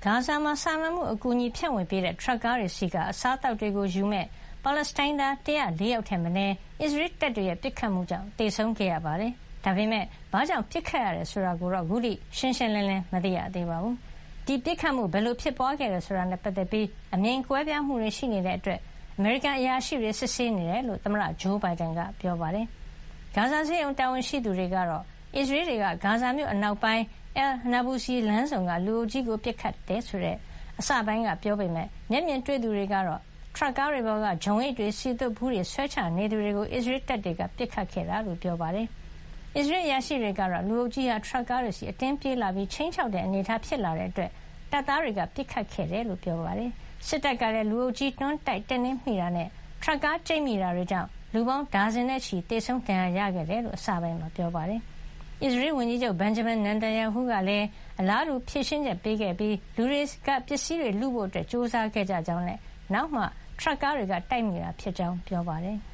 ဂါဇာမှာစာနာမှုအကူအညီဖြန့်ဝေပေးတဲ့ထရပ်ကားတွေစီကအစားအသောက်တွေကိုယူမဲ့ပါလက်စတိုင်းသား104 ယောက်ထက်မနည်းအစ္စရေးတပ်တွေရဲ့ပစ်ခတ်မှုကြောင့်သေဆုံးခဲ့ရပါတယ်။ဒါပေမဲ့ဘာကြောင့်ပစ်ခတ်ရတယ်ဆိုတာကိုတော့အခုထိရှင်းရှင်းလင်းလင်းမသိရသေးပါဘူး။ဒီပစ်ခတ်မှုဘယ်လိုဖြစ်ပွားခဲ့တယ်ဆိုတာနဲ့ပတ်သက်ပြီးအမြင်ကွဲပြားမှုတွေရှိနေတဲ့အတွက်အမေရိကန်အရာရှိတွေစစ်ဆေးနေတယ်လို့သမ္မတဂျိုးဘိုင်ဒန်ကပြောပါတယ်။ဂါဇာဆေးရုံတာဝန်ရှိသူတွေကတော့အစ္စရေးတွေကဂါဇာမြို့အနောက်ပိုင်းအယ်နာဘူစီလမ်းဆုံကလူအုပ်ကြီးကိုပစ်ခတ်တယ်ဆိုတဲ့အစပိုင်းကပြောပေမဲ့မျက်မြင်တွေ့သူတွေကတော့ထရပ်ကားတွေပေါ်ကဂျုံအိတ်တွေစီတုပ်ဘူးတွေဆွဲချနေသူတွေကိုအစ္စရေးတပ်တွေကပစ်ခတ်ခဲ့တာလို့ပြောပါတယ်။အစ္စရေးအရာရှိတွေကတော့လူအုပ်ကြီးဟာထရပ်ကားတွေစီအတင်းပြေးလာပြီးချိန်ချောက်တဲ့အနေအထားဖြစ်လာတဲ့အတွက်တပ်သားတွေကပစ်ခတ်ခဲ့တယ်လို့ပြောပါတယ်။စစ်တပ်ကလည်းလူအုပ်ကြီးတွန်းတိုက်တက်နှင်းမိတာနဲ့ထရပ်ကားကျိတ်မိတာတွေကြောင့်လူပေါင်းဒါဇင်နဲ့ချီသေဆုံးဒဏ်ရာရခဲ့တယ်လို့အစပိုင်းမှာပြောပါတယ်။အစ္စရေးဝန်ကြီးချုပ်ဘန်ဂျမင်နန်တန်ယာဟုကလည်းအလားတူဖြည့်ရှင်းချက်ပေးခဲ့ပြီးလူတွေကပစ္စည်းတွေလုဖို့ကြိုးစားခဲ့ကြကြောင်းနဲ့နောက်မှထရပ်ကားတွေကတိုက်မိတာဖြစ်ကြောင်းပြောပါတယ်။